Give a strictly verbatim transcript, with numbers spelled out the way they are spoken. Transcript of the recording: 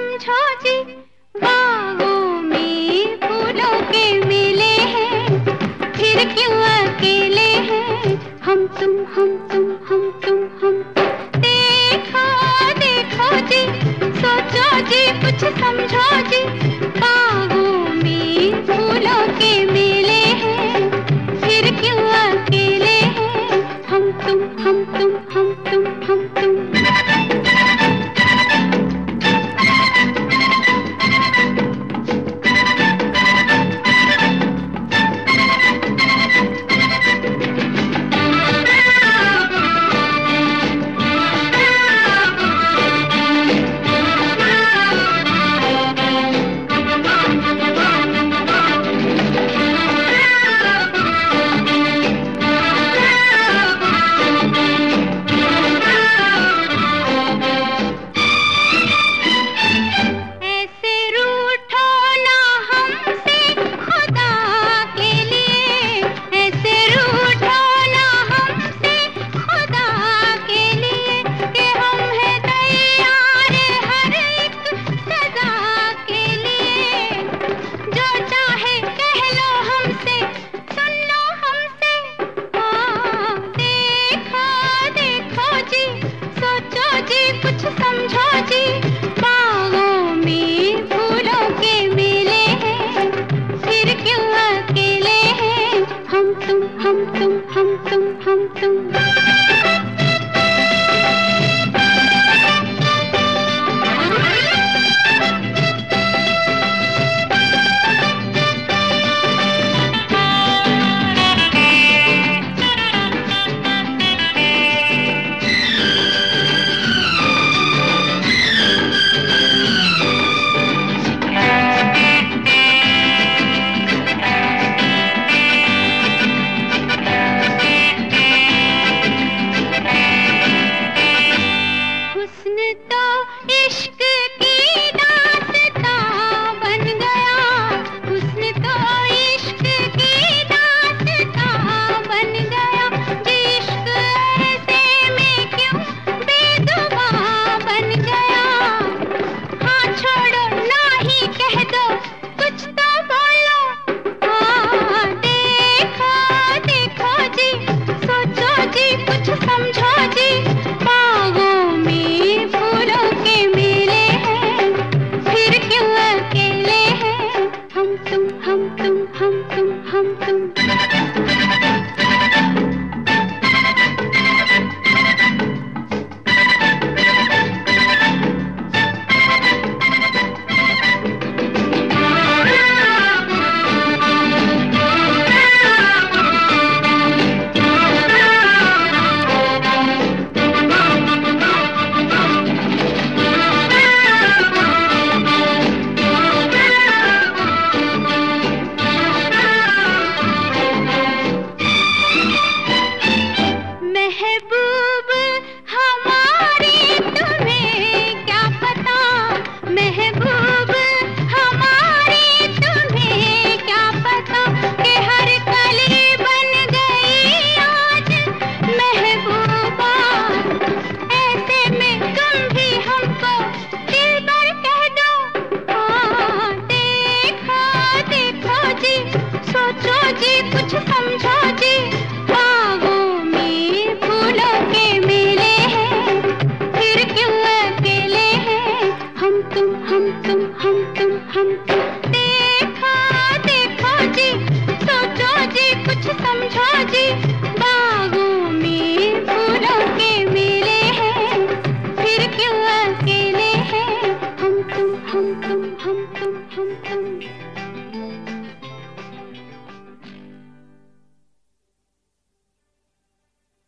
समझो जी, बागों में फूलों के मेले हैं, फिर क्यों अकेले हैं हम तुम हम तुम हम तुम हम तुम। देखो देखो जी, सोचो जी, कुछ समझो जी, बागों में फूलों के मेले हैं, फिर क्यों अकेले हैं हम तुम हम तुम हम तुम हम तुम। कुछ समझो जी, बागों में फूलों के मेले हैं, फिर क्यों अकेले हैं हम तुम हम तुम हम तुम हम तुम। हुस्न तो इश्क